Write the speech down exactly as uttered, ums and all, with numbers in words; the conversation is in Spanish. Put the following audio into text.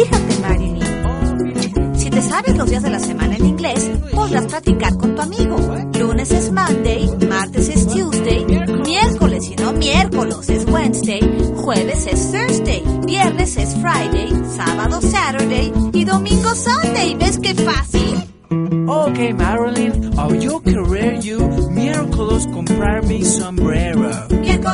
Fíjate, Marilyn. Si te sabes los días de la semana en inglés, podrás practicar con tu amigo. Lunes es Monday, martes es Tuesday, miércoles y no miércoles es Wednesday, jueves es Thursday, viernes es Friday, sábado Saturday y domingo Sunday. ¿Ves qué fácil? Okay, Marilyn, I'll yo querer you miércoles comprar mi sombrero. Miércoles